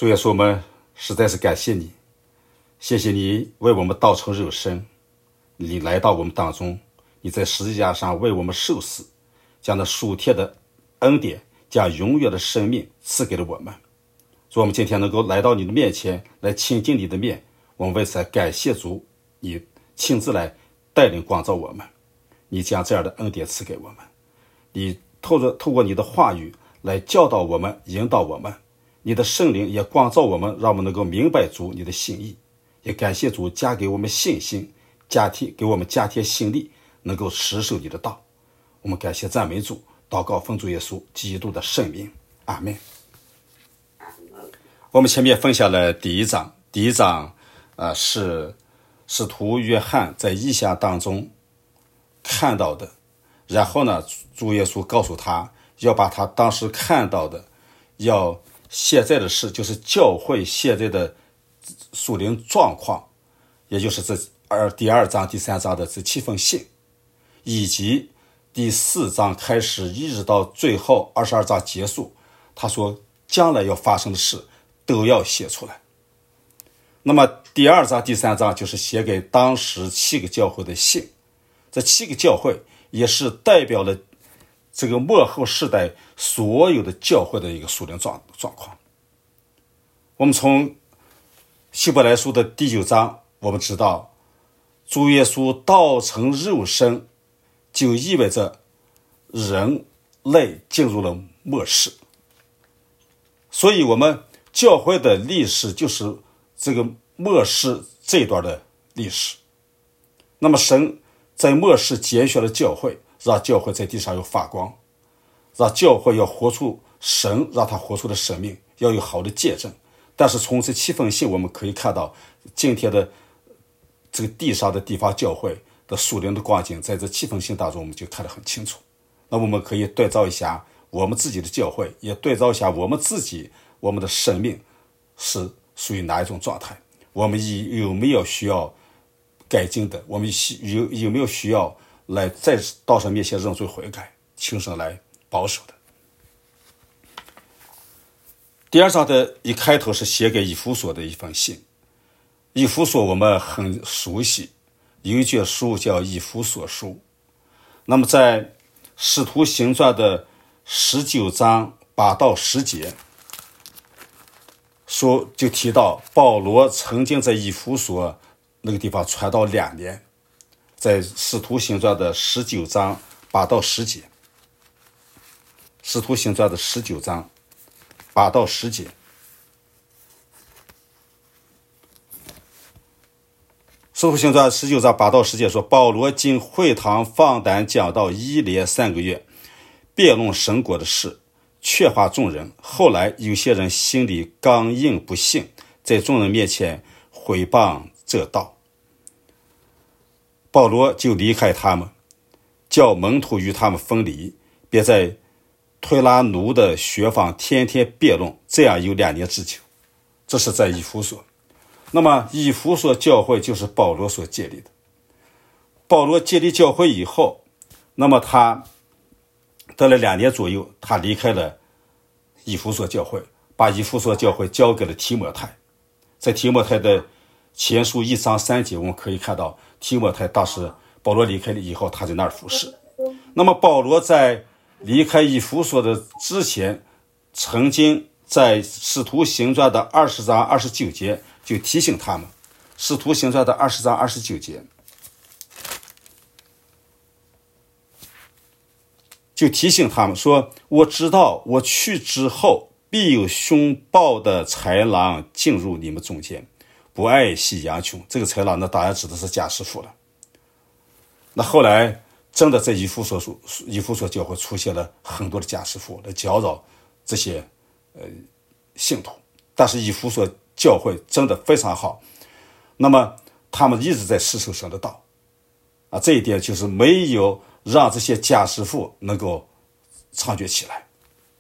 主耶稣，我们实在是感谢你，谢谢你为我们道成肉身，你来到我们当中，你在十字架上为我们受死，将那属天的恩典，将永远的生命赐给了我们。主，我们今天能够来到你的面前，来亲近你的面，我们为此感谢主，你亲自来带领光照我们，你将这样的恩典赐给我们，你透过你的话语来教导我们，引导我们，你的圣灵也光照我们，让我们能够明白主你的心意。也感谢主加给我们信心，给我们加添心力，能够持守你的道。我们感谢赞美主，祷告奉主耶稣基督的圣名，阿们。我们前面分享了第一章是使徒约翰在异象当中看到的，然后呢，主耶稣告诉他要把他当时看到的，要现在的事，就是教会现在的属灵状况，也就是第二章第三章的这7封信，以及第4章开始一直到最后22章结束，他说将来要发生的事都要写出来。那么第2章第3章就是写给当时7个教会的信，这7个教会也是代表了这个末后世代所有的教会的一个属灵状况。我们从希伯来书的第9章，我们知道主耶稣道成肉身，就意味着人类进入了末世。所以我们教会的历史就是这个末世这一段的历史。那么神在末世拣选了教会，让教会在地上有发光，让教会要活出神让他活出的生命，要有好的见证。但是从这7封信我们可以看到，今天的这个地上的地方教会的属灵的光景，在这7封信当中我们就看得很清楚。那我们可以对照一下我们自己的教会，也对照一下我们自己，我们的生命是属于哪一种状态，我们有没有需要改进的，我们有没有需要来在道上面前认罪悔改，亲身来保守的。第2章的一开头是写给以弗所的一封信。以弗所我们很熟悉，有一卷书叫以弗所书。那么在使徒行传的19章8到10节说，就提到保罗曾经在以弗所那个地方传道2年，在使徒行传的19章8到10节，使徒行传的19章8到10节，使徒行传19章8到10节说，保罗进会堂放胆讲道1连3个月，辩论神国的事，劝化众人。后来有些人心里刚硬不信，在众人面前毁谤这道，保罗就离开他们，叫门徒与他们分离，便在推拉奴的学坊天天辩论，这样有2年之久。这是在以弗所。那么以弗所教会就是保罗所建立的。保罗建立教会以后，那么他得了2年左右，他离开了以弗所教会，把以弗所教会交给了提摩太。在提摩太的前书1章3节，我们可以看到提摩太当时保罗离开了以后，他在那儿服侍。那么保罗在离开以弗所的之前，曾经在使徒行传的20章29节就提醒他们，使徒行传的20章29节就提醒他们说，我知道我去之后，必有凶暴的豺狼进入你们中间，不爱惜羊群。这个豺狼呢，当然指的是假师傅了。那后来真的在以弗所教会出现了很多的假师傅来搅扰这些信徒，但是以弗所教会真的非常好，那么他们一直在持守神的道啊，这一点就是没有让这些假师傅能够猖獗起来。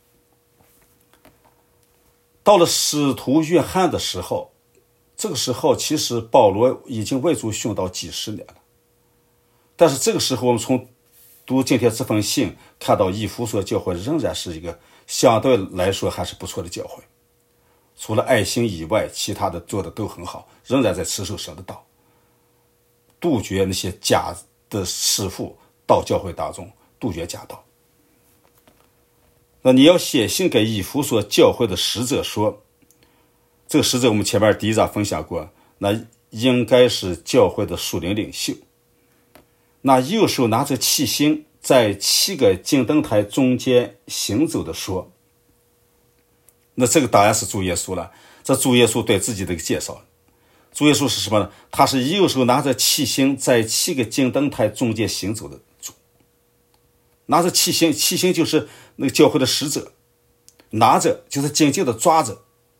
到了使徒约翰的时候，这个时候其实保罗已经为主殉道几十年了，但是这个时候我们从读今天这封信看到以弗所教会仍然是一个相对来说还是不错的教会。 除了爱心以外，其他的做的都很好，仍然在持守神的道，杜绝那些假的师傅到教会当中，杜绝假道。那你要写信给以弗所教会的使者说，这个使者我们前面第一章分享过，那应该是教会的属灵领袖。那右手拿着七星，在7个金灯台中间行走的说，那这个当然是主耶稣了。这主耶稣对自己的一个介绍，主耶稣是什么呢？他是右手拿着七星，在7个金灯台中间行走的主。拿着七星，七星就是那个教会的使者，拿着就是紧紧的抓着。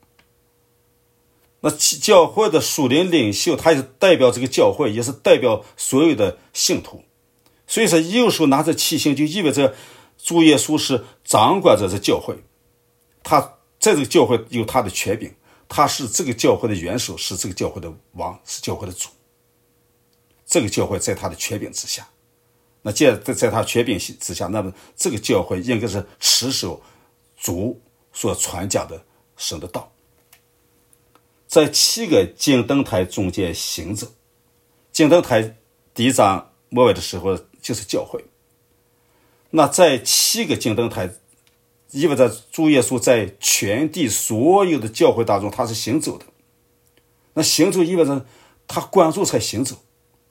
那教会的属灵领袖，他也是代表这个教会，也是代表所有的信徒。所以说右手拿着七星，就意味着主耶稣是掌管着这教会，他在这个教会有他的权柄，他是这个教会的元首，是这个教会的王，是教会的主。这个教会在他的权柄之下，那既然在他权柄之下，那么这个教会应该是持守主所传讲的神的道。在7个金灯台中间行走，金灯台第一章末尾的时候就是教会。那在7个金灯台意味着主耶稣在全地所有的教会当中他是行走的。那行走意味着他关注才行走，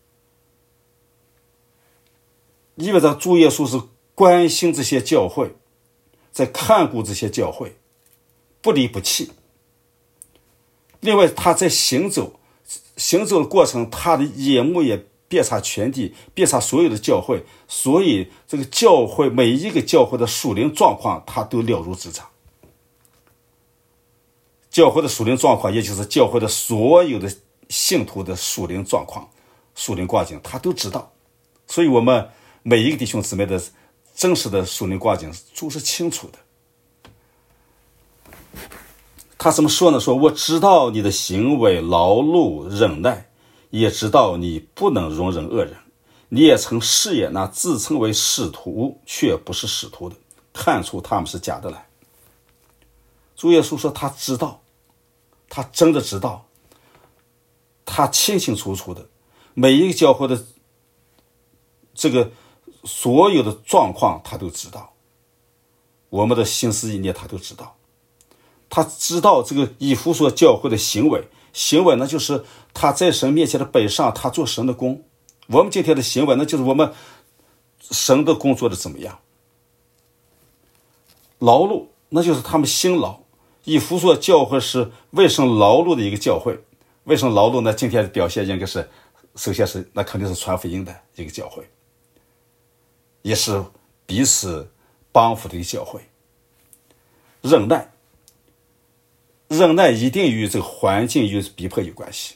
意味着主耶稣是关心这些教会，在看顾这些教会，不离不弃。另外他在行走的过程，他的眼目也遍察全地，遍察所有的教会，所以这个教会每一个教会的属灵状况他都了如指掌。教会的属灵状况，也就是教会的所有的信徒的属灵状况、属灵光景，他都知道。所以我们每一个弟兄姊妹的真实的属灵光景主是清楚的。他怎么说呢？说我知道你的行为劳碌忍耐，也知道你不能容忍恶人，你也曾试验那自称为使徒却不是使徒的，看出他们是假的来。主耶稣说他知道，他真的知道，他清清楚楚的，每一个教会的这个所有的状况他都知道，我们的心思意念他都知道。他知道这个以弗所教会的行为呢，就是他在神面前的摆上，他做神的工。我们今天的行为呢，就是我们神的工作的怎么样。劳碌，那就是他们辛劳。以弗所教会是为神劳碌的一个教会。为神劳碌呢？今天的表现应该是，首先是那肯定是传福音的一个教会，也是彼此帮扶的一个教会。忍耐一定与这个环境与逼迫有关系，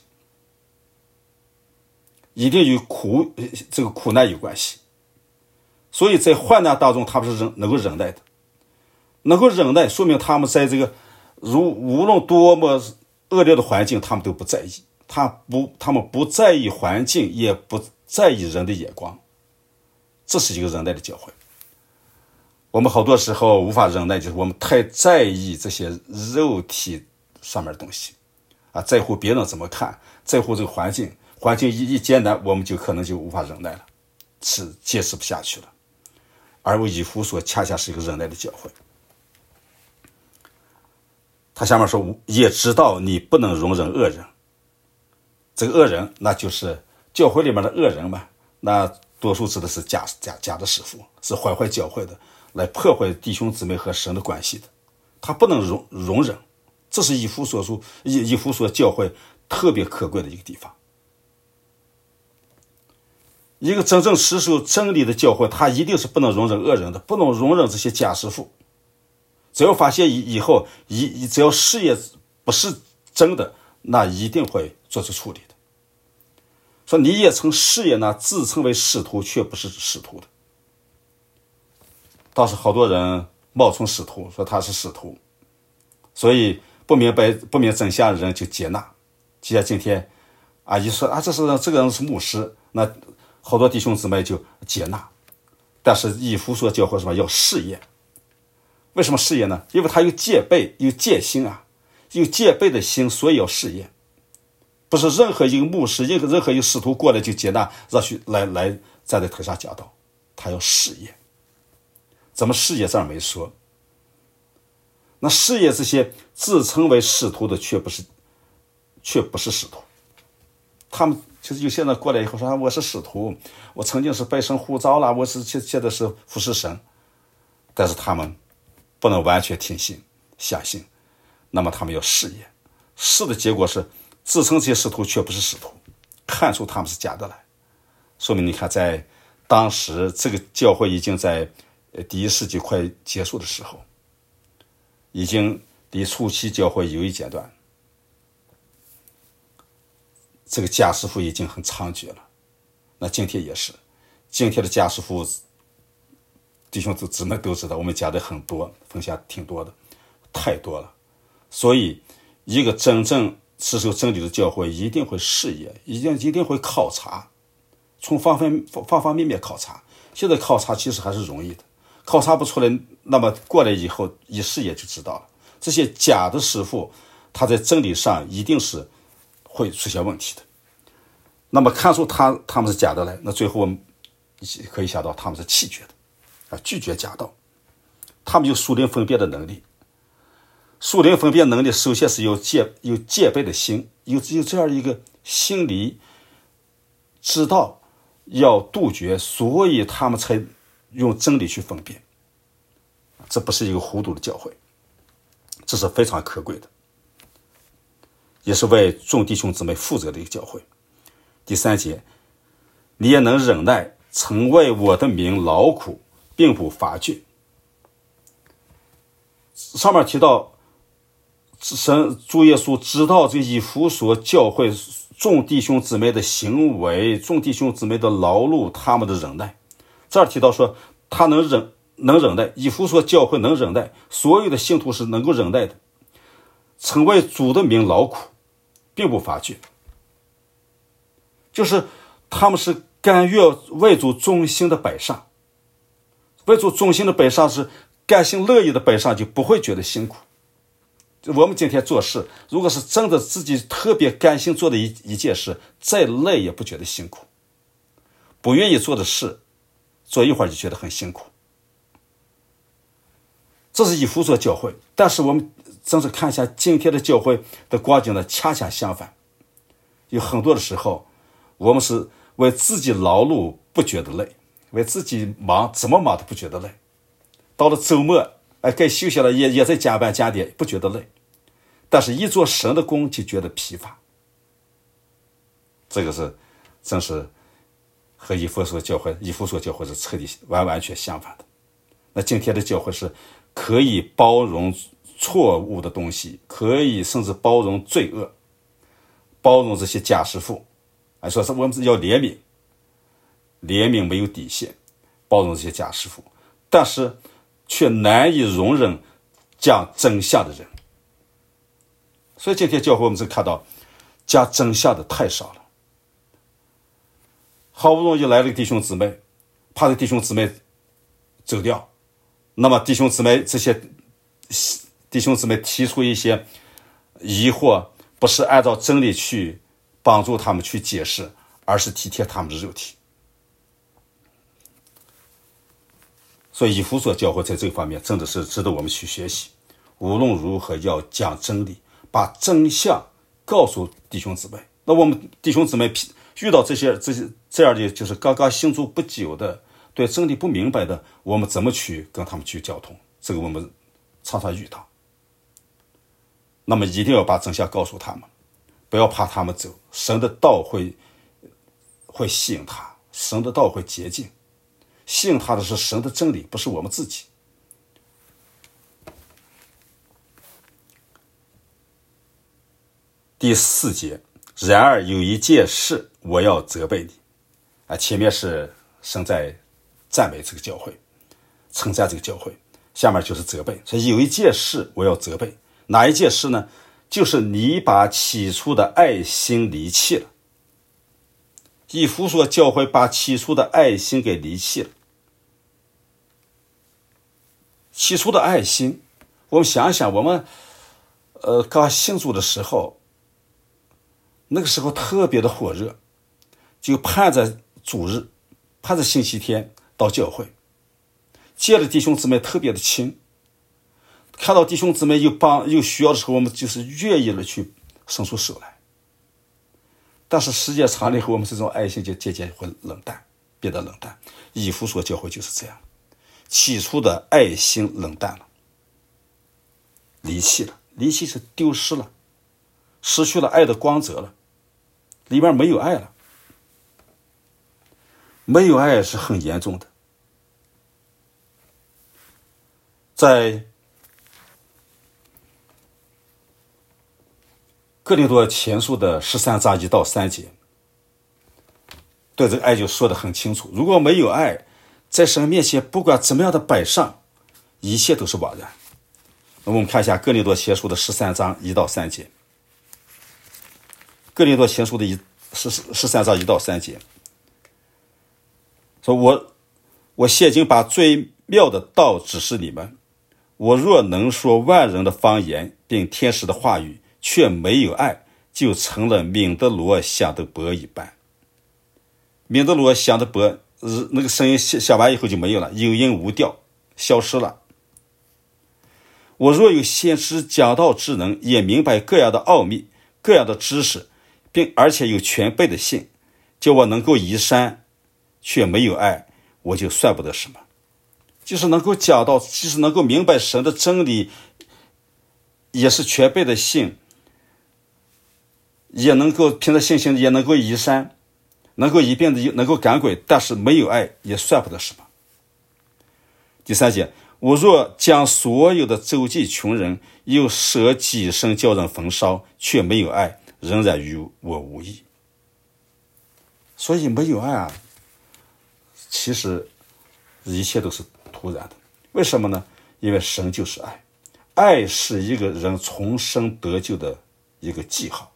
一定与这个苦难有关系。所以在患难当中他们是能够忍耐的，能够忍耐说明他们在这个无论多么恶劣的环境他们都不在意，他们不在意环境，也不在意人的眼光。这是一个忍耐的教会。我们好多时候无法忍耐，就是我们太在意这些肉体上面的东西啊，在乎别人怎么看，在乎这个环境一艰难，我们就可能就无法忍耐了，是坚持不下去了。而以弗所恰恰是一个忍耐的教会。他下面说，也知道你不能容忍恶人。这个恶人那就是教会里面的恶人嘛，那多数指的是假的师傅，是坏教会的，来破坏弟兄姊妹和神的关系的，他不能容忍。这是以弗所教会特别可贵的一个地方。一个真正持守真理的教会，他一定是不能容忍恶人的，不能容忍这些假师傅。只要发现以后只要事业不是真的，那一定会做出处理的。说你也曾试验那自称为使徒却不是使徒的。倒是好多人冒充使徒，说他是使徒，所以不明真相的人就接纳。就像今天一说这个人是牧师，那好多弟兄姊妹就接纳。但是以弗所教会什么要试验？为什么试验呢？因为他有戒备，有戒心啊， 有戒备的心，所以要试验。不是任何一个牧师，任何一个使徒过来就接纳，让去来站在头上讲道，他要试验。怎么试验这儿没说。那试验这些自称为使徒的却不是使徒。他们就是有些人过来以后说，我是使徒，我曾经是被神呼召了，我是现在是服侍神，但是他们不能完全听信相信，那么他们要试验，试的结果是自称这些使徒却不是使徒，看出他们是假的来。说明你看，在当时这个教会已经在第1世纪快结束的时候，已经离初期教会有一阶段，这个假师傅已经很猖獗了。那今天也是，今天的假师傅弟兄姊妹都知道，我们讲的很多，分享挺多的，太多了。所以一个真正持守真理的教会一定会试验，一定会考察，从方方面面考察。现在考察其实还是容易的，考察不出来，那么过来以后一试验就知道了。这些假的师傅他在真理上一定是会出现问题的。那么看出他们是假的来，那最后我们可以想到他们是弃绝的，拒绝假道。他们有属灵分辨的能力，属灵分辨能力首先是有戒备的心，有这样一个心理知道要杜绝，所以他们才用真理去分辨。这不是一个糊涂的教会，这是非常可贵的，也是为众弟兄姊妹负责的一个教会。第3节，你也能忍耐，曾为我的名劳苦，并不乏惧。上面提到主耶稣知道这以弗所教会众弟兄姊妹的行为，众弟兄姊妹的劳碌，他们的忍耐。这儿提到说他能忍耐，以弗所教会能忍耐，所有的信徒是能够忍耐的，曾为主的名劳苦，并不乏惧。就是他们是甘愿为主忠心的摆上，为主忠心的摆上是甘心乐意的摆上，就不会觉得辛苦。我们今天做事，如果是真的自己特别甘心做的一件事，再累也不觉得辛苦。不愿意做的事，做一会儿就觉得很辛苦。这是以弗所教会，但是我们真是看一下今天的教会的光景呢，恰恰相反。有很多的时候，我们是为自己劳碌不觉得累，为自己忙怎么忙都不觉得累，到了周末该休息了也在加班加点，不觉得累，但是一做神的工就觉得疲乏。这个是真是和以弗所教会是彻底完全相反的。那今天的教会是可以包容错误的东西，可以甚至包容罪恶，包容这些假师傅，说是我们要怜悯没有底线，包容这些假师傅，但是却难以容忍讲真相的人。所以今天教会我们只看到讲真相的太少了。好不容易来了个弟兄姊妹，怕这弟兄姊妹走掉，那么这些弟兄姊妹提出一些疑惑，不是按照真理去帮助他们去解释，而是体贴他们的肉体。所以以弗所教会在这个方面真的是值得我们去学习，无论如何要讲真理，把真相告诉弟兄姊妹。那我们弟兄姊妹遇到这样的就是刚刚信主不久的，对真理不明白的，我们怎么去跟他们去交通，这个我们常常遇到。那么一定要把真相告诉他们，不要怕他们走，神的道会吸引他，神的道会洁净，吸引他的是神的真理，不是我们自己。第4节，然而有一件事我要责备你。前面是神在赞美这个教会，称赞这个教会，下面就是责备。所以有一件事我要责备，哪一件事呢？就是你把起初的爱心离弃了。以弗所教会把起初的爱心给离弃了。起初的爱心，我们想一想，我们刚信主的时候，那个时候特别的火热，就盼着主日，盼着星期天到教会，见了弟兄姊妹特别的亲，看到弟兄姊妹有需要的时候，我们就是愿意的去伸出手来。但是时间长了以后，我们这种爱心就渐渐会冷淡，变得冷淡。以弗所教会就是这样，起初的爱心冷淡了，离弃了，离弃是丢失了，失去了爱的光泽了，里面没有爱了。没有爱是很严重的。在哥林多前书的13章1到3节，对这个爱就说得很清楚。如果没有爱，在神面前不管怎么样的摆上，一切都是枉然。那我们看一下哥林多前书的13章1到3节。哥林多前书的13章1到3节说，我现今把最妙的道指示你们，我若能说万人的方言并天使的话语，却没有爱，就成了敏德罗响的钹一般。敏德罗响的钹，那个声音响完以后就没有了，有音无调，消失了。我若有先知讲道之能，也明白各样的奥秘，各样的知识，而且有全备的信，叫我能够移山，却没有爱，我就算不得什么。就是能够讲到，即使能够明白神的真理，也是全备的信，也能够凭着信心，也能够移山，能够一遍的能够赶鬼，但是没有爱也算不得什么。第3节，我若将所有的周济穷人，又舍己身叫人焚烧，却没有爱，仍然与我无益。所以没有爱啊，其实一切都是突然的。为什么呢？因为神就是爱，爱是一个人重生得救的一个记号。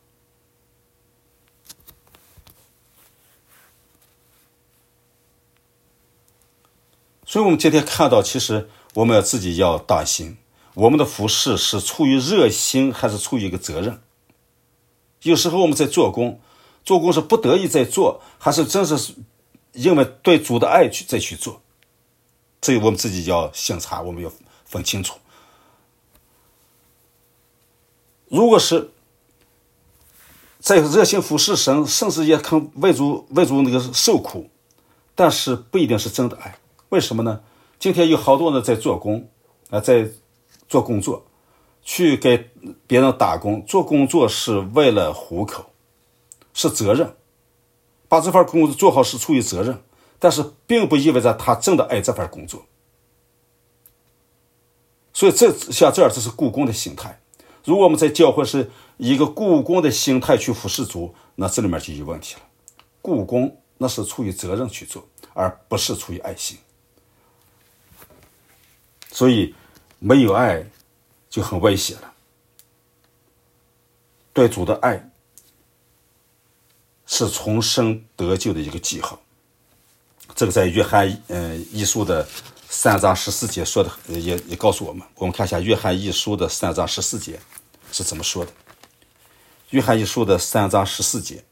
所以我们今天看到，其实我们自己要当心，我们的服事是出于热心还是出于一个责任。有时候我们在做工是不得已在做，还是真是因为对主的爱再去做，这我们自己要审查，我们要分清楚。如果是在热心服侍神，甚至也肯为主那个受苦，但是不一定是真的爱。为什么呢？今天有好多人在做工在做工作，去给别人打工，做工作是为了糊口，是责任，把这份工作做好是出于责任，但是并不意味着他真的爱这份工作。所以像这是雇工的心态。如果我们在教会是一个雇工的心态去服侍主，那这里面就有问题了。雇工那是出于责任去做，而不是出于爱心。所以没有爱就很危险了。对主的爱是重生得救的一个记号。这个在约翰一书的3章14节说的，也告诉我们。我们看一下约翰一书的3章14节是怎么说的。约翰一书的3章14节，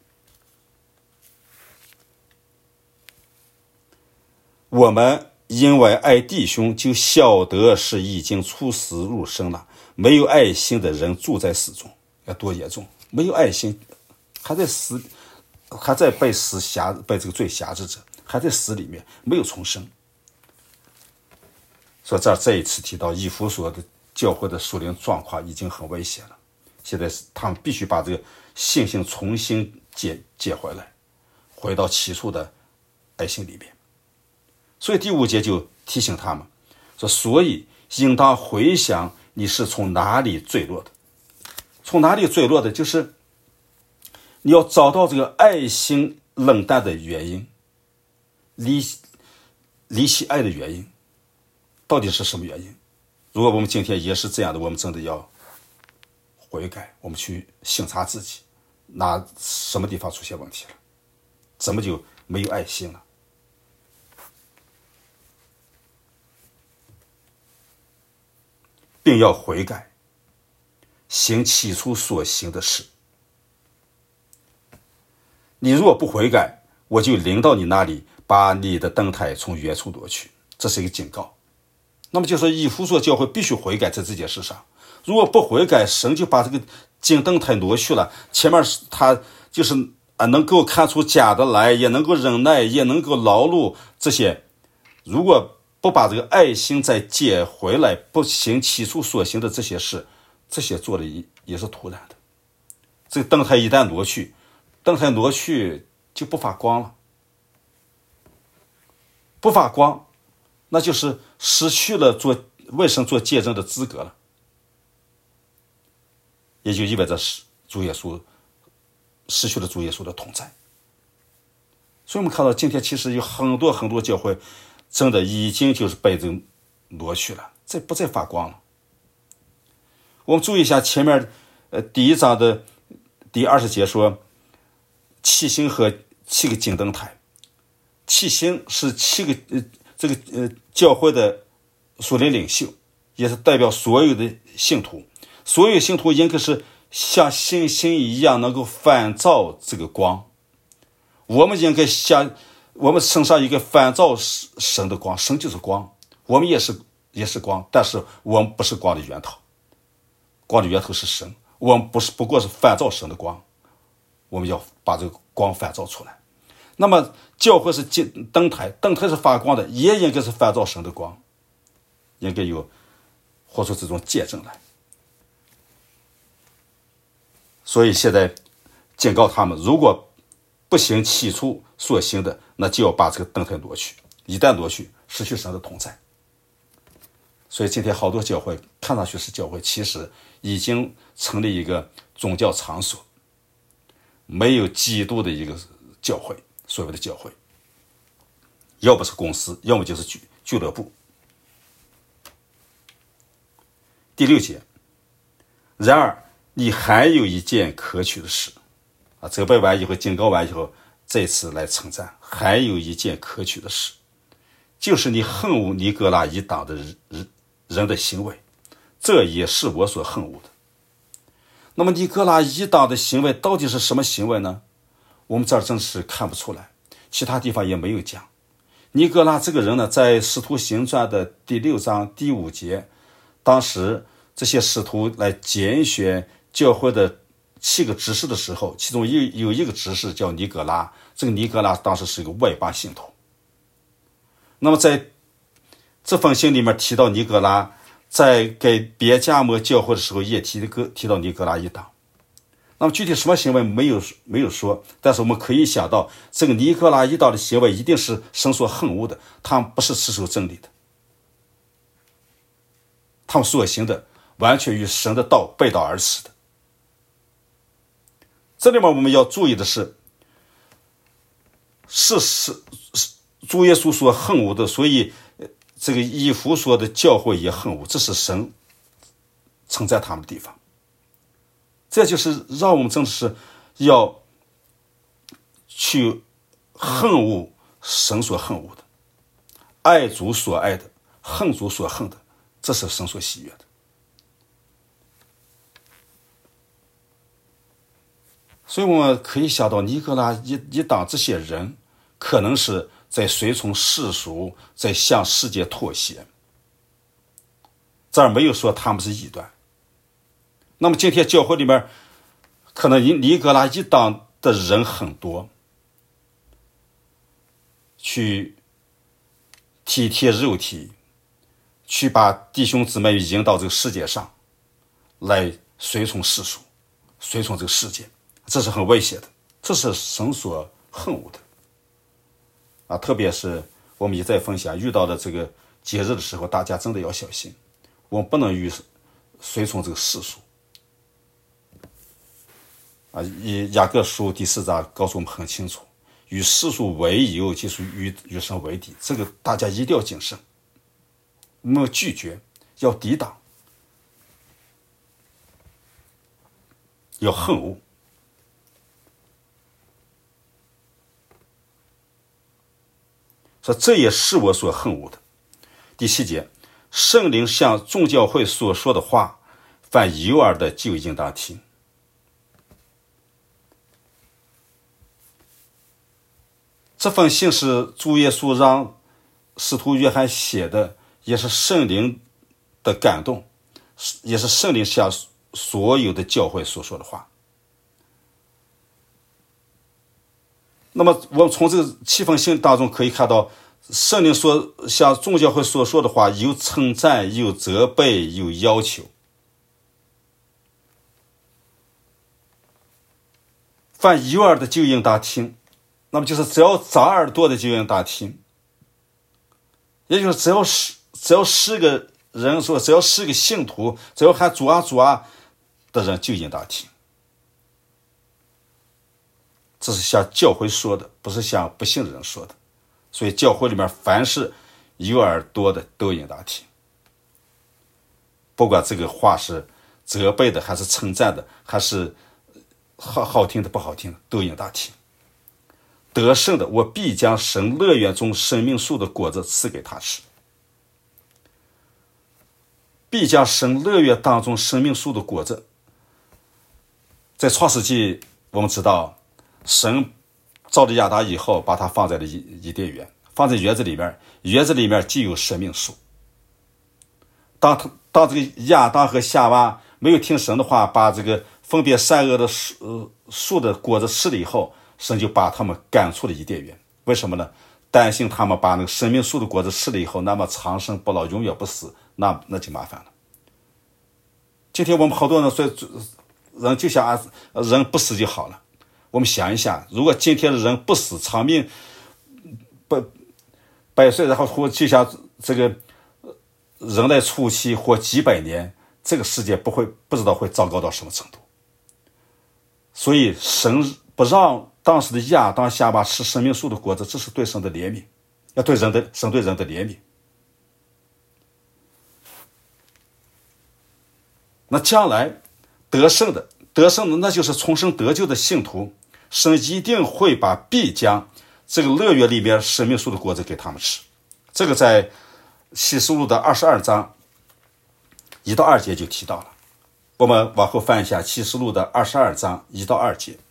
我们因为爱弟兄，就晓得是已经出死入生了。没有爱心的人住在死中，要多严重！没有爱心，还在死，还在被这个罪辖制着，还在死里面，没有重生。所以这一次提到以弗所的教会的属灵状况已经很危险了。现在是他们必须把这个信心重新接回来，回到起初的爱心里面。所以第5节就提醒他们说，所以应当回想你是从哪里坠落的。从哪里坠落的，就是你要找到这个爱心冷淡的原因，离弃爱的原因到底是什么原因。如果我们今天也是这样的，我们真的要悔改，我们去省察自己，哪什么地方出现问题了，怎么就没有爱心了。并要悔改， 行起初所行的事。你若不悔改，我就领到你那里，把你的灯台从原处夺去。这是一个警告。那么就是以弗所教会必须悔改在这件事上，如果不悔改，神就把这个金灯台挪去了。前面他就是能够看出假的来，也能够忍耐，也能够劳碌，这些如果不把这个爱心再借回来，不行起初所行的这些事，这些做的也是徒然的。这个灯台一旦挪去，灯台挪去就不发光了，不发光，那就是失去了为神做见证的资格了，也就意味着主耶稣失去了主耶稣的同在。所以我们看到今天其实有很多很多教会真的已经就是被这个挪去了，这不再发光了。我们注意一下前面第1章的第20节说7星和7个金灯台。7星是7个这个教会的属灵领袖，也是代表所有的信徒。所有信徒应该是像星星一样能够反照这个光。我们应该像我们身上一个反照神的光，神就是光，我们也是光，但是我们不是光的源头，光的源头是神，我们不过是反照神的光，我们要把这个光反照出来。那么教会是灯台，灯台是发光的，也应该是反照神的光，应该有活出这种见证来。所以现在警告他们，如果不行起初所行的，那就要把这个灯台挪去，一旦挪去，失去神的同在。所以今天好多教会看上去是教会，其实已经成立一个宗教场所，没有基督的一个教会，所谓的教会要不是公司，要么就是俱乐部。第6节，然而你还有一件可取的事责备完以后，警告完以后，这次来称赞，还有一件可取的事，就是你恨恶尼哥拉一党的人的行为，这也是我所恨恶的。那么尼哥拉一党的行为到底是什么行为呢？我们这儿真是看不出来，其他地方也没有讲。尼哥拉这个人呢，在使徒行传的第6章第5节，当时这些使徒来拣选教会的7个执事的时候，其中有一个执事叫尼哥拉，这个尼哥拉当时是一个外邦信徒。那么在这封信里面提到尼哥拉，在给别迦摩教会的时候也提到尼哥拉一党。那么具体什么行为没有说，但是我们可以想到，这个尼哥拉一党的行为一定是神所恨恶的，他们不是持守真理的，他们所行的完全与神的道背道而驰的。这里面我们要注意的是主耶稣所恨恶的，所以这个以弗所的教会也恨恶，这是神称赞他们的地方。这就是让我们真的是要去恨恶神所恨恶的，爱主所爱的，恨主所恨的，这是神所喜悦的。所以我们可以想到尼哥拉一党这些人可能是在随从世俗，在向世界妥协，这儿没有说他们是异端。那么今天教会里面可能尼哥拉一党的人很多，去体贴肉体，去把弟兄姊妹引到这个世界上来随从世俗，随从这个世界，这是很危险的，这是神所恨恶的特别是我们一再分享，遇到的这个节日的时候，大家真的要小心，我们不能随从这个世俗以雅各书第4章告诉我们很清楚，与世俗为友就是与神为敌，这个大家一定要谨慎，我们要拒绝，要抵挡，要恨恶。说这也是我所恨恶的。第7节，圣灵向众教会所说的话， 凡有耳的就应当听。这封信是主耶稣让使徒约翰写的，也是圣灵的感动，也是圣灵向所有的教会所说的话。那么我们从这7封信当中可以看到，圣灵所向众教会所说的话，有称赞，有责备，有要求。凡有耳的就应当听，那么就是只要长耳朵的就应当听，也就是只要是个人说，只要是个信徒，只要喊主啊主啊的人就应当听。这是向教会说的，不是向不信的人说的。所以教会里面凡是有耳朵的都应当听，不管这个话是责备的还是称赞的，还是好听的不好听的，都应当听。得胜的，我必将神乐园中生命树的果子赐给他吃。必将神乐园当中生命树的果子，在创世纪我们知道，神造了亚当以后，把它放在了伊甸园，放在园子里面，园子里面就有生命树。当这个亚当和夏娃没有听神的话，把这个分别善恶的树的果子吃了以后，神就把他们赶出了伊甸园。为什么呢？担心他们把那个生命树的果子吃了以后，那么长生不老，永远不死，那就麻烦了。今天我们好多人说，人就想人不死就好了。我们想一下，如果今天的人不死，长命百岁，然后活就像这个人类初期活几百年，这个世界不知道会糟糕到什么程度。所以神不让当时的亚当夏娃吃生命树的果子，这是对神的怜悯，要对神对人的怜悯。那将来得胜的那就是重生得救的信徒，神一定会必将这个乐园里面生命树的果子给他们吃。这个在启示录的22章1到2节就提到了。我们往后翻一下启示录的22章1到2节。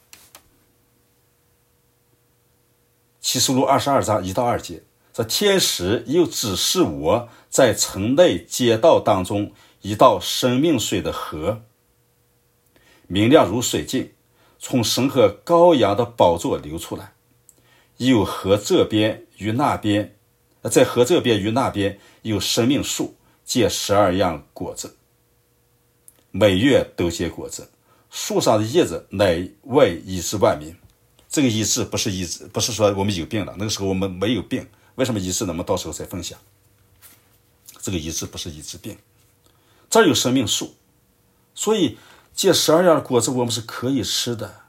启示录22章1到2节，这天使又指示我在城内街道当中一道生命水的河，明亮如水镜，从神和羔羊的宝座流出来，有河这边与那边，在河这边与那边有生命树，结12样果子，每月都结果子，树上的叶子乃为医治万民。这个医治不是医治，不是说我们有病了，那个时候我们没有病，为什么医治呢？我们到时候再分享。这个医治不是医治病，这儿有生命树，所以结12样果子我们是可以吃的。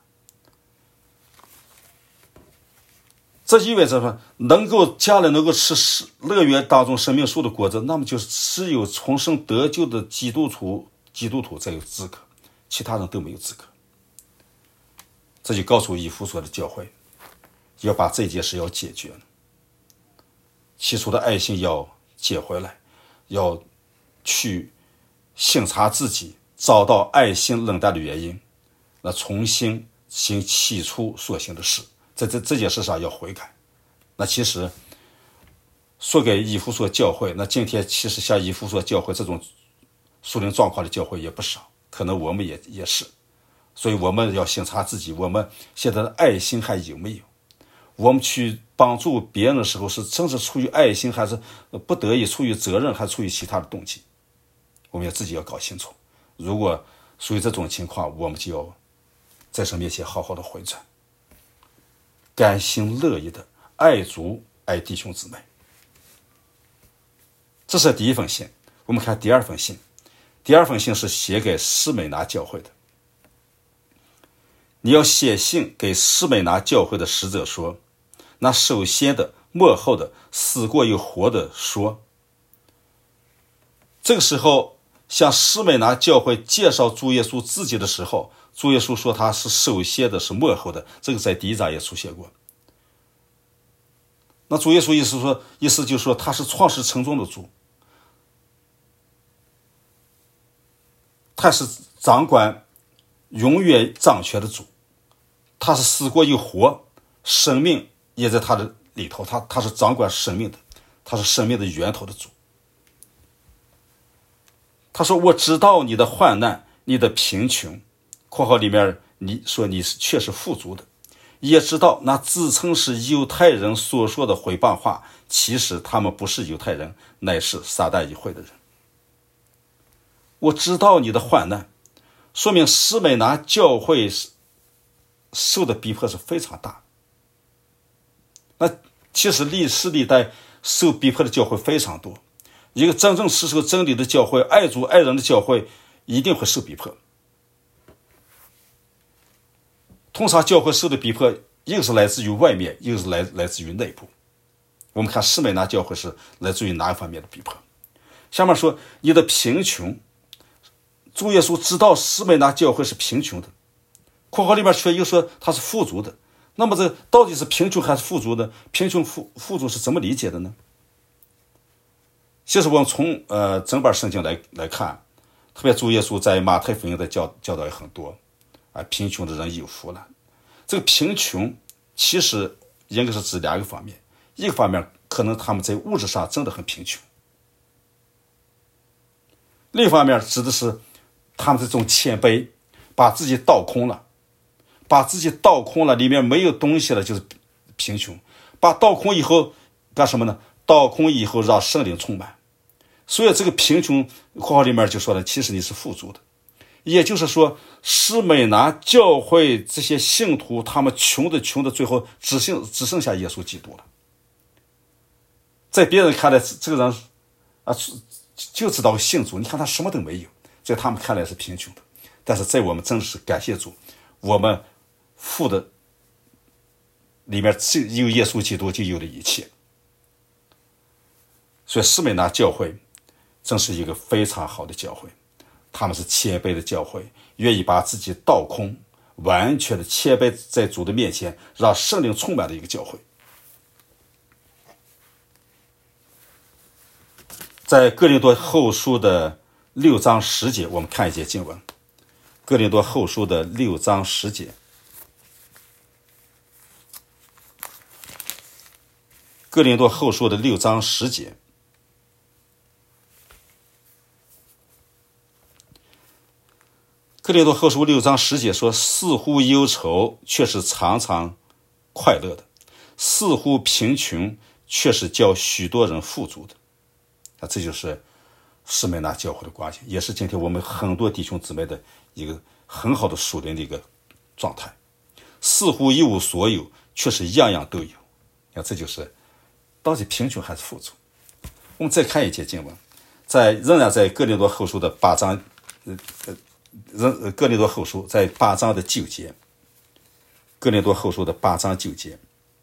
这意味着说，将来能够吃乐园当中生命树的果子，那么就是只有重生得救的基督徒才有资格，其他人都没有资格。这就告诉以弗所的教会，要把这件事要解决，起初的爱心要捡回来，要去省察自己，找到爱心冷淡的原因，那重新行起初所行的事，在这件事上要悔改。那其实说给以弗所教会，那今天其实像以弗所教会这种属灵状况的教会也不少，可能我们也是。所以我们要省察自己，我们现在的爱心还有没有？我们去帮助别人的时候，是真是出于爱心，还是不得已出于责任，还是出于其他的动机？我们自己要搞清楚。如果属于这种情况，我们就要在神面前好好的回转，甘心乐意的爱主爱弟兄姊妹。这是第一封信。我们看第二封信。第二封信是写给士美拿教会的。你要写信给士美拿教会的使者说，那首先的末后的死过又活的说。这个时候向士美拿教会介绍主耶稣自己的时候，主耶稣说他是首先的，是末后的，这个在第1章也出现过。那主耶稣意思就是说他是创世成终的主， 他是掌管永远掌权的主，他是死过又活，生命也在他的里头，他是掌管生命的，他是生命的源头的主。他说我知道你的患难，你的贫穷，括号里面你说你是确实富足的，也知道那自称是犹太人所说的毁谤话，其实他们不是犹太人，乃是撒旦议会的人。我知道你的患难，说明士美拿教会受的逼迫是非常大。那其实历史历代受逼迫的教会非常多，一个真正持守真理的教会，爱主爱人的教会一定会受逼迫。通常教会受的逼迫，一个是来自于外面，一个是来自于内部。我们看士美拿教会是来自于哪一方面的逼迫？下面说你的贫穷，主耶稣知道士美拿教会是贫穷的，括号里面却又说他是富足的。那么这到底是贫穷还是富足的？贫穷富足是怎么理解的呢？其实我们从整本圣经来看，特别主耶稣在马太福音的教导也很多啊，贫穷的人有福了。这个贫穷其实应该是指两个方面，一个方面可能他们在物质上真的很贫穷，另一方面指的是他们这种谦卑，把自己倒空了，里面没有东西了，就是贫穷。把倒空以后干什么呢？倒空以后让圣灵充满。所以这个贫穷括号里面就说了，其实你是富足的。也就是说，士美拿教会这些信徒，他们穷的最后只剩下耶稣基督了。在别人看来，这个人啊就知道信主，你看他什么都没有，在他们看来是贫穷的。但是在我们真的是感谢主，我们富的里面有耶稣基督，就有了一切。所以士美拿教会真是一个非常好的教会，他们是谦卑的教会，愿意把自己倒空，完全的谦卑在主的面前，让圣灵充满的一个教会。在哥林多后书的6章10节，我们看一节经文。哥林多后书的6章10节，哥林多后书的6章10节，哥林多后书6章10节说，似乎忧愁，却是常常快乐的；似乎贫穷，却是叫许多人富足的。这就是士美拿教会的关系，也是今天我们很多弟兄姊妹的一个很好的属灵的一个状态。似乎一无所有，却是样样都有。这就是到底贫穷还是富足。我们再看一节经文，仍然在哥林多后书的8章，哥林多后书在8章的9节，哥林多后书的8章9节，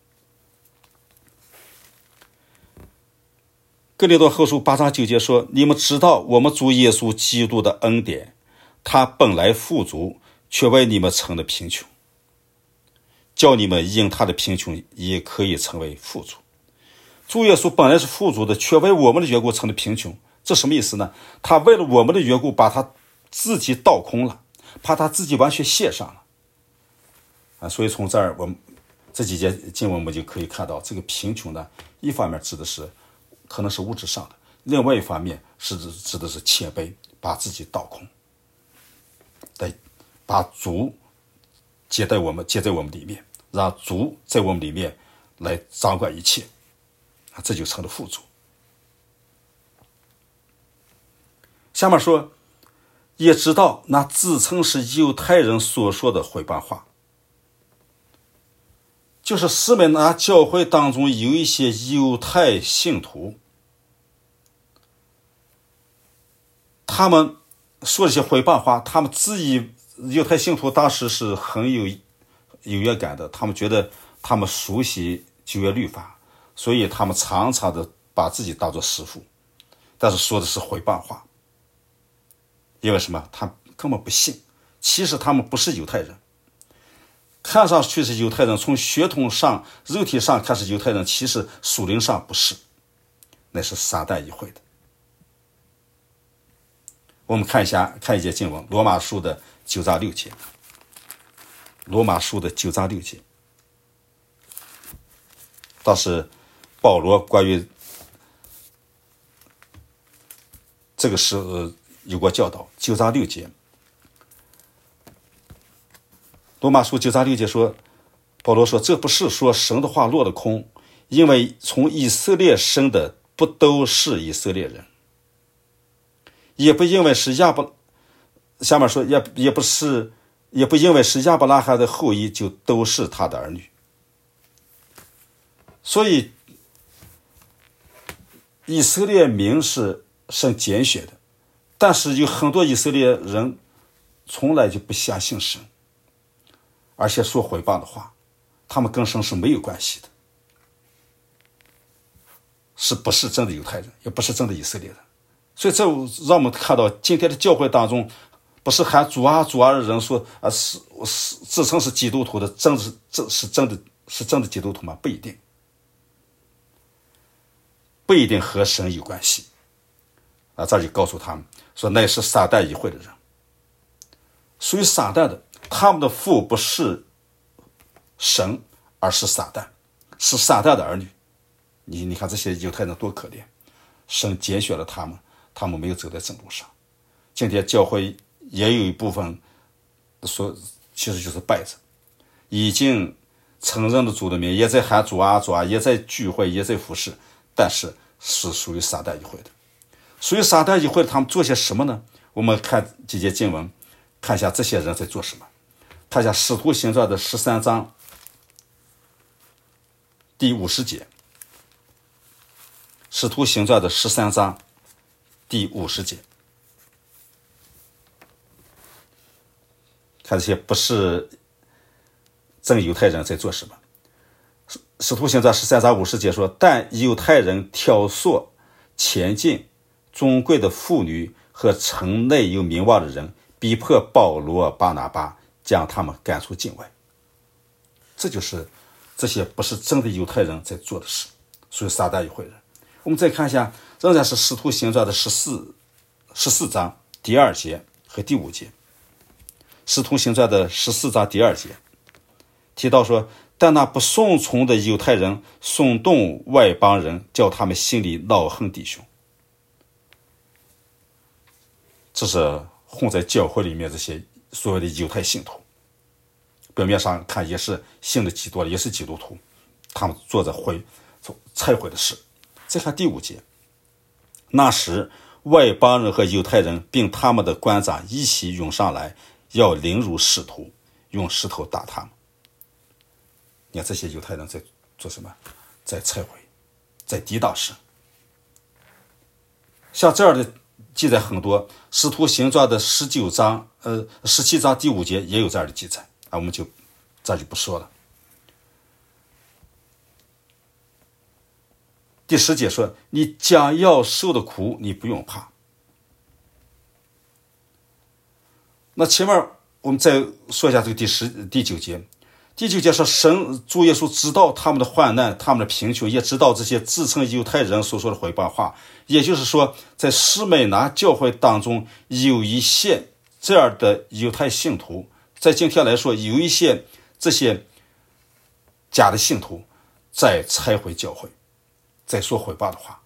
哥林多后书8章9节说，你们知道我们主耶稣基督的恩典，他本来富足，却为你们成了贫穷，叫你们因他的贫穷也可以成为富足。主耶稣本来是富足的，却为我们的缘故成了贫穷。这什么意思呢？他为了我们的缘故，把他自己倒空了，把他自己完全卸上了。所以从这儿我们这几节经文我们就可以看到，这个贫穷呢，一方面指的是可能是物质上的，另外一方面是指的是谦卑，把自己倒空，来把主接在我们里面，让主在我们里面来掌管一切，这就成了富足。下面说，也知道那自称是犹太人所说的毁谤话，就是士美拿教会当中有一些犹太信徒，他们说一些毁谤话，他们自己犹太信徒当时是很有优越感的，他们觉得他们熟悉旧约律法，所以他们常常的把自己当作师傅，但是说的是毁谤话。因为什么？他根本不信，其实他们不是犹太人，看上去是犹太人，从血统上肉体上看是犹太人，其实属灵上不是，那是撒旦议会的。 我们看一节经文，罗马书的9章6节。罗马书的9章6节，当时保罗关于这个事有过教导。9章6节，罗马书9章6节说，保罗说，这不是说神的话落了空，因为从以色列生的不都是以色列人，也不因为是下面说也不因为是亚伯拉罕的后裔就都是他的儿女。所以以色列民是神拣选的，但是有很多以色列人从来就不相信神，而且说毁谤的话，他们跟神是没有关系的，是不是真的犹太人，也不是真的以色列人。所以这让我们看到今天的教会当中，不是喊主啊主啊的人说自称是基督徒的，是真的基督徒吗？不一定，不一定和神有关系这里告诉他们说，那是撒旦议会的人，属于撒旦的，他们的父不是神，而是撒旦，是撒旦的儿女。你看这些犹太人多可怜，神拣选了他们，他们没有走在正路上。今天教会也有一部分说其实就是拜着，已经承认了主的名，也在喊主啊主啊，也在聚会，也在服侍，但是是属于撒旦议会的。属于撒旦议会的他们做些什么呢？我们看几节经文，看一下这些人在做什么。看一下使徒行传的13章第50节，使徒行传的13章第50节，看这些不是真犹太人在做什么。使徒行传13章50节说，但犹太人挑唆前进尊贵的妇女和城内有名望的人，逼迫保罗巴拿巴，将他们赶出境外。这就是这些不是真的犹太人在做的事，属于撒旦议会人。我们再看一下，仍然是使徒行传的14章第2节和第5节。使徒行传的14章第2节提到说，但那不顺从的犹太人耸动外邦人，叫他们心里恼恨弟兄。这是混在教会里面这些所谓的犹太信徒，表面上看也是信的基督的，也是基督徒，他们做着忏悔的事。再看第5节，那时外邦人和犹太人并他们的官长一起涌上来，要凌辱使徒，用石头打他们。你看这些犹太人在做什么？在忏悔，在抵挡神。像这样的记载很多，使徒行传的17章第5节也有这样的记载我们这就不说了。第10节说，你将要受的苦你不用怕。那前面我们再说一下这个第9节。第9节说，主耶稣知道他们的患难，他们的贫穷，也知道这些自称犹太人所说的毁谤话。也就是说，在士美拿教会当中有一些这样的犹太信徒，在今天来说有一些这些假的信徒在拆毁教会，在说毁谤的话。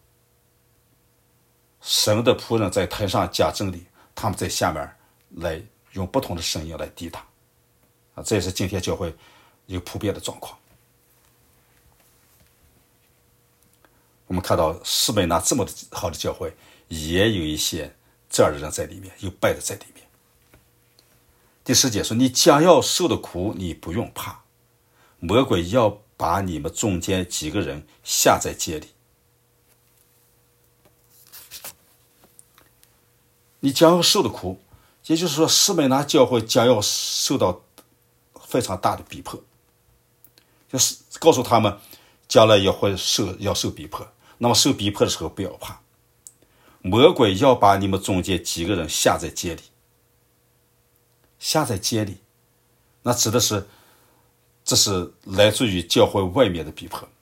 神的仆人在台上讲真理，他们在下面来用不同的声音来抵挡这也是今天教会一个普遍的状况。我们看到士美拿这么好的教会，也有一些这样的人在里面，有败的在里面。第10节说，你将要受的苦你不用怕，魔鬼要把你们中间几个人下在街里。你将要受的苦，也就是说士美拿教会将要受到非常大的逼迫，就是告诉他们将来要受逼迫。那么受逼迫的时候不要怕，魔鬼要把你们中间几个人下在街里。下在街里，那指的是这是来自于教会外面的逼迫，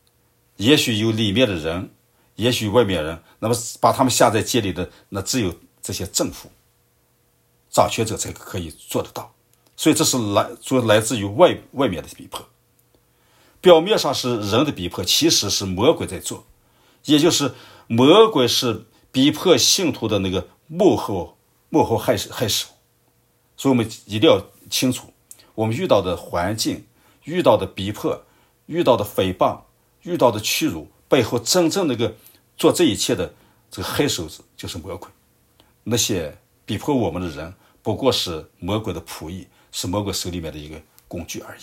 也许有里面的人，也许外面人，那么把他们下在街里的，那只有这些政府掌权者才可以做得到。所以这是来自于外面的逼迫，表面上是人的逼迫，其实是魔鬼在做，也就是魔鬼是逼迫信徒的那个幕后害手。所以我们一定要清楚，我们遇到的环境、遇到的逼迫、遇到的诽谤、遇到的屈辱，背后真正那个做这一切的这个黑手子就是魔鬼。那些逼迫我们的人不过是魔鬼的仆役，是魔鬼手里面的一个工具而已。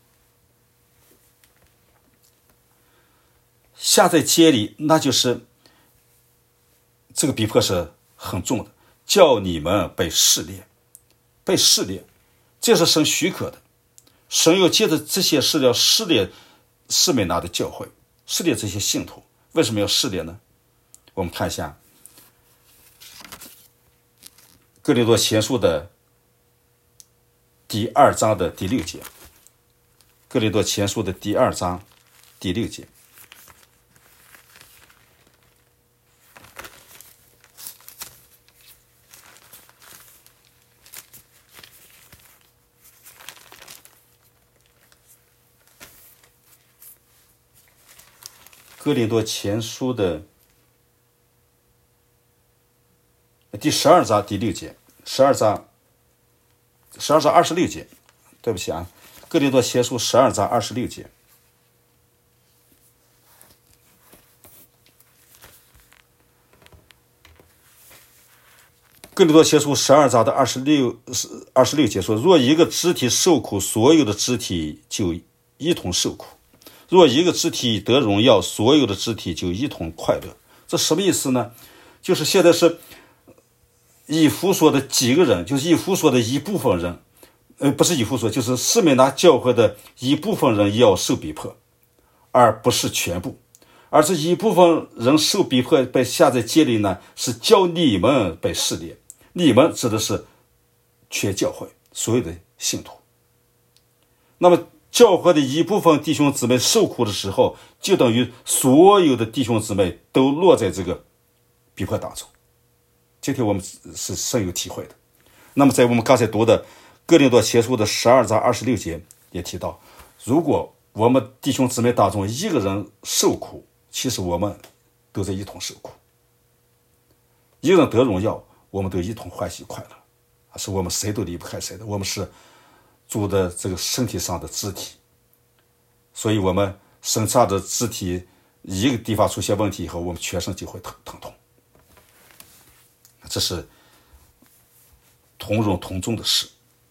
下在监里，那就是这个逼迫是很重的，叫你们被试炼，这是神许可的。神要借着这些事要试炼士美拿的教会，试炼这些信徒。为什么要试炼呢？我们看一下哥林多前书的第2章的第6节，哥林多前书的第2章第6节。哥林多前书的第12章第6节，12章26节，对不起啊，哥林多前书12章26节。哥林多前书12章的26节说：若一个肢体受苦，所有的肢体就一同受苦；若一个肢体得荣耀，所有的肢体就一同快乐。这什么意思呢？就是现在是以弗所的几个人，就是以弗所的一部分人，不是以弗所，就是士美拿教会的一部分人也要受逼迫，而不是全部。而这一部分人受逼迫被下在监里呢，是叫你们被试炼。你们指的是全教会所有的信徒。那么教会的一部分弟兄姊妹受苦的时候，就等于所有的弟兄姊妹都落在这个逼迫当中。今天我们是深有体会的。那么在我们刚才读的哥林多前书的12章26节也提到，如果我们弟兄姊妹当中一个人受苦，其实我们都在一同受苦。一个人得荣耀，我们都一同欢喜快乐，是我们谁都离不开谁的。我们是主的这个身体上的肢体，所以我们身上的肢体一个地方出现问题以后，我们全身就会疼痛。这是同荣同重的事。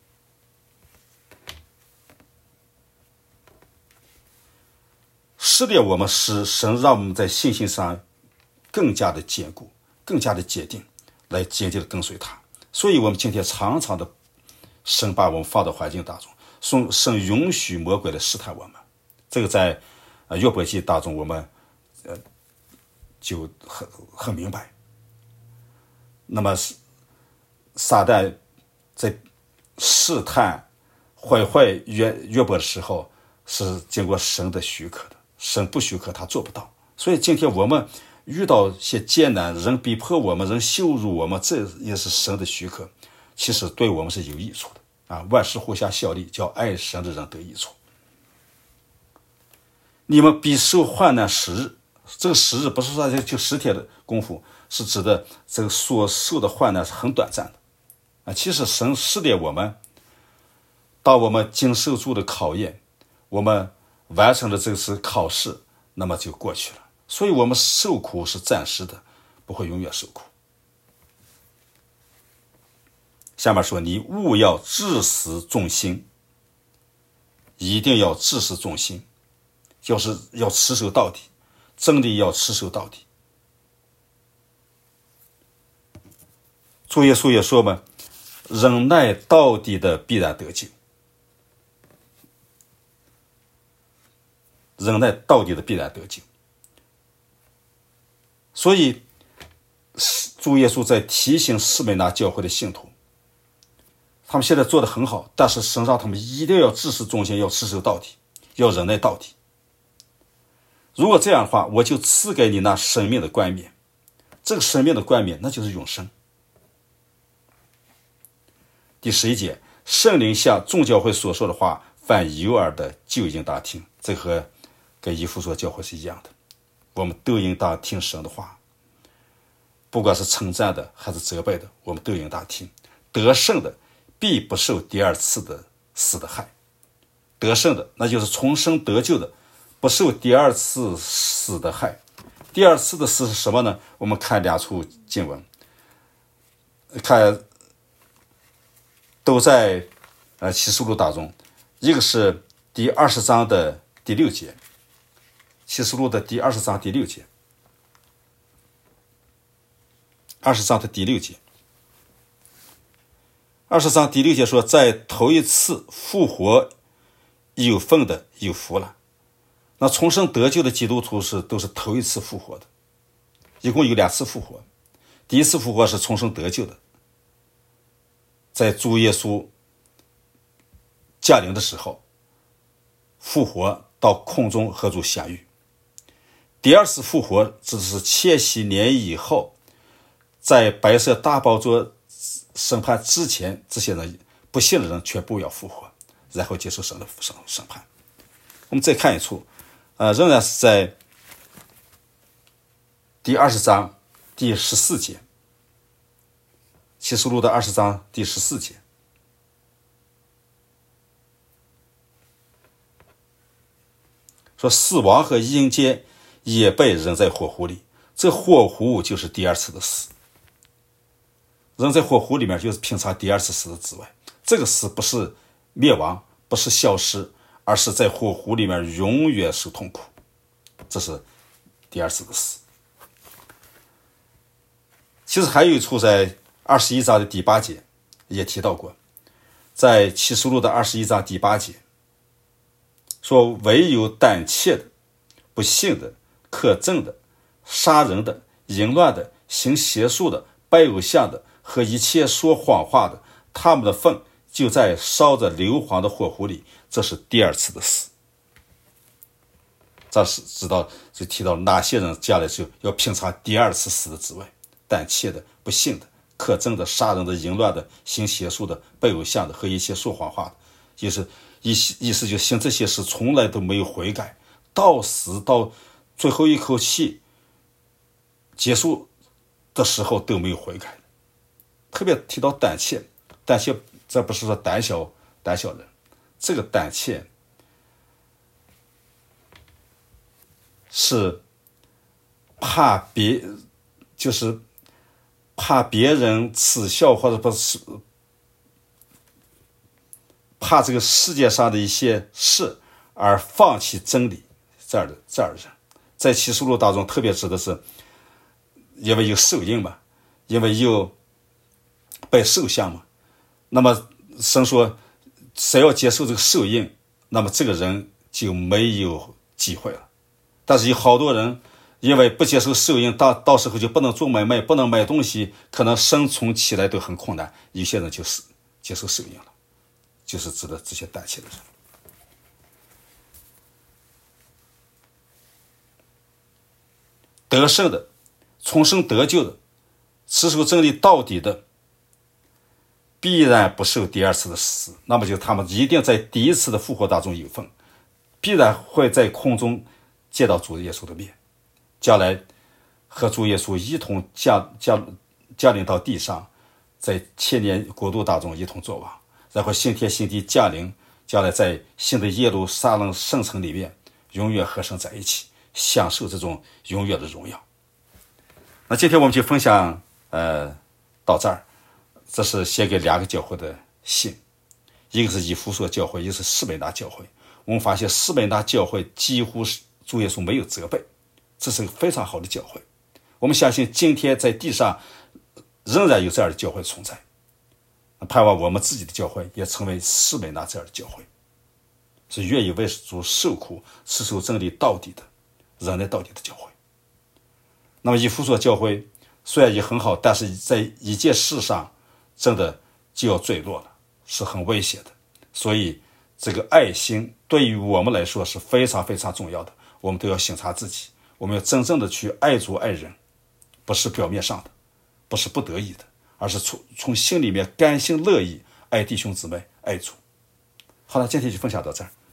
试炼我们，使神让我们在信心上更加的坚固，更加的坚定，来坚定的跟随他。所以我们今天常常的神把我们放到环境当中，神允许魔鬼来试探我们。这个在约伯记当中我们就很明白。那么撒旦在试探毁坏约伯的时候，是经过神的许可的，神不许可他做不到。所以今天我们遇到一些艰难，人逼迫我们，人羞辱我们，这也是神的许可，其实对我们是有益处的啊！万事互相效力，叫爱神的人得益处。你们必受患难10日，这个10日不是说就10天的功夫，是指的这个所受的患难是很短暂的啊。其实神试炼我们，当我们经受住的考验，我们完成了这次考试，那么就过去了。所以我们受苦是暂时的，不会永远受苦。下面说，你务要至死忠心，一定要至死忠心，要持守到底，真理要持守到底。主耶稣也说嘛，忍耐到底的必然得救，忍耐到底的必然得救。所以主耶稣在提醒士美拿教会的信徒，他们现在做得很好，但是神让他们一定要至死忠心，要持守到底，要忍耐到底。如果这样的话，我就赐给你那生命的冠冕。这个生命的冠冕，那就是永生。 第11节，圣灵向众教会所说的话，凡有耳的就应当听。这和跟以弗所教会是一样的，我们都应当听神的话，不管是称赞的还是责备的，我们都应当听。得胜的必不受第二次的死的害。得胜的，那就是重生得救的，不受第二次死的害。第二次的死是什么呢？我们看2处经文，看都在启示录当中。一个是第20章的第6节，启示录的第20章第6节，20章的第6节，20章第6节说，在头一次复活有份的有福了。那重生得救的基督徒都是头一次复活的，一共有2次复活。第一次复活是重生得救的，在主耶稣降临的时候复活到空中和主相遇。第二次复活只是千禧年以后，在白色大宝座审判之前，这些人不信的人全部要复活，然后接受神的审判。我们再看一处，仍然是在第20章第14节，启示录的20章第14节，说死亡和阴间也被扔在火湖里，这火湖就是第二次的死。扔在火湖里面就是品尝第二次死的滋味。这个死不是灭亡，不是消失，而是在火湖里面永远受痛苦，这是第二次的死。其实还有一处在21章的第8节也提到过，在启示录的21章第8节说，唯有胆怯的、不信的、可憎的、杀人的、淫乱的、行邪术的、拜偶像的和一切说谎话的，他们的份就在烧着硫磺的火湖里，这是第二次的死。这是知道就提到哪些人将来就要品尝第二次死的滋味：胆怯的、不信的、可憎的、杀人的、淫乱的、行邪术的、拜偶像的和一切说谎话的。就是意思就行这些事从来都没有悔改，到死到最后一口气结束的时候都没有悔改。特别提到胆怯，胆怯这不是说胆小人，这个胆怯是怕就是怕别人耻笑，或者不是怕这个世界上的一些事而放弃真理，这样的人，在启示录当中特别指的是，因为有受印嘛，因为有拜兽像嘛，那么神说谁要接受这个受印，那么这个人就没有机会了。但是有好多人因为不接受受印，到时候就不能做买卖，不能买东西，可能生存起来都很困难，有些人就是接受受印了，就是指的这些胆怯的人。得胜的、重生得救的、持守真理到底的，必然不受第二次的死，那么就他们一定在第一次的复活当中有份，必然会在空中见到主耶稣的面，将来和主耶稣一同降临到地上，在千年国度当中一同作王，然后新天新地降临，将来在新的耶路撒冷圣城里面永远和神在一起，享受这种永远的荣耀。那今天我们就分享到这儿。这是写给2个教会的信，一个是以弗所教会，一个是士美拿教会。我们发现士美拿教会几乎是主耶稣没有责备，这是个非常好的教会。我们相信今天在地上仍然有这样的教会存在，盼望我们自己的教会也成为士美拿这样的教会，是愿意为主受苦、持守真理到底的、忍耐到底的教会。那么以弗所教会虽然也很好，但是在一件事上真的就要坠落了，是很危险的。所以这个爱心对于我们来说是非常非常重要的，我们都要省察自己，我们要真正的去爱主爱人，不是表面上的，不是不得已的，而是从心里面甘心乐意， 爱弟兄姊妹，爱主。好了，今天就分享到这儿。